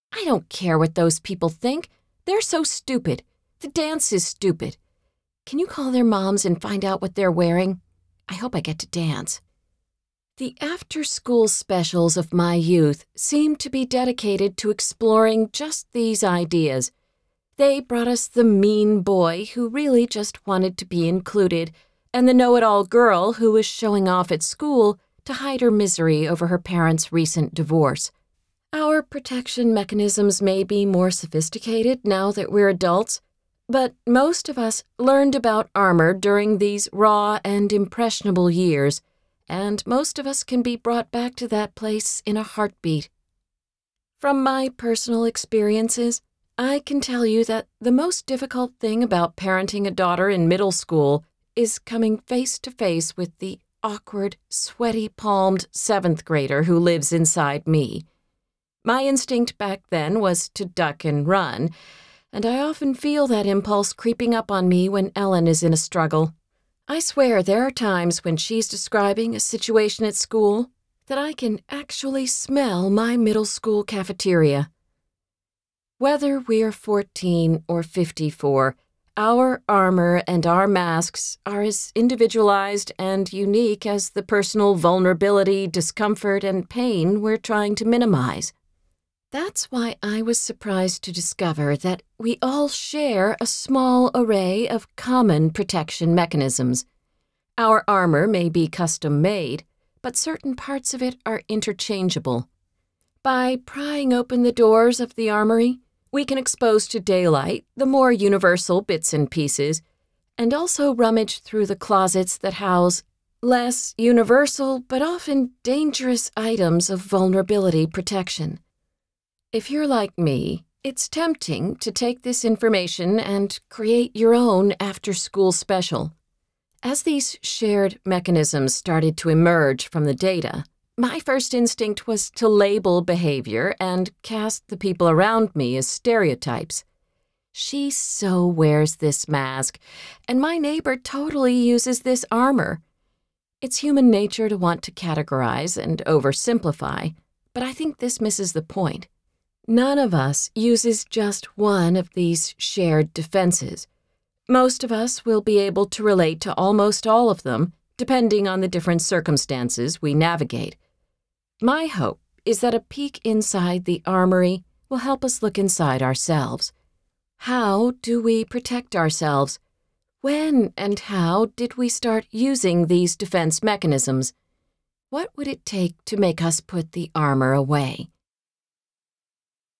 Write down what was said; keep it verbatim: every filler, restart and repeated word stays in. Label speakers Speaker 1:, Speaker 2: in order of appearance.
Speaker 1: I don't care what those people think. They're so stupid. The dance is stupid. Can you call their moms and find out what they're wearing? I hope I get to dance. The after-school specials of my youth seemed to be dedicated to exploring just these ideas. They brought us the mean boy who really just wanted to be included, and the know-it-all girl who was showing off at school to hide her misery over her parents' recent divorce. Our protection mechanisms may be more sophisticated now that we're adults, but most of us learned about armor during these raw and impressionable years, and most of us can be brought back to that place in a heartbeat. From my personal experiences, I can tell you that the most difficult thing about parenting a daughter in middle school is coming face to face with the awkward, sweaty-palmed seventh grader who lives inside me. My instinct back then was to duck and run, and I often feel that impulse creeping up on me when Ellen is in a struggle. I swear there are times when she's describing a situation at school that I can actually smell my middle school cafeteria. Whether we're fourteen or fifty-four, our armor and our masks are as individualized and unique as the personal vulnerability, discomfort, and pain we're trying to minimize. That's why I was surprised to discover that we all share a small array of common protection mechanisms. Our armor may be custom-made, but certain parts of it are interchangeable. By prying open the doors of the armory, we can expose to daylight the more universal bits and pieces, and also rummage through the closets that house less universal but often dangerous items of vulnerability protection. If you're like me, it's tempting to take this information and create your own after-school special. As these shared mechanisms started to emerge from the data, my first instinct was to label behavior and cast the people around me as stereotypes. She so wears this mask, and my neighbor totally uses this armor. It's human nature to want to categorize and oversimplify, but I think this misses the point. None of us uses just one of these shared defenses. Most of us will be able to relate to almost all of them, depending on the different circumstances we navigate. My hope is that a peek inside the armory will help us look inside ourselves. How do we protect ourselves? When and how did we start using these defense mechanisms? What would it take to make us put the armor away?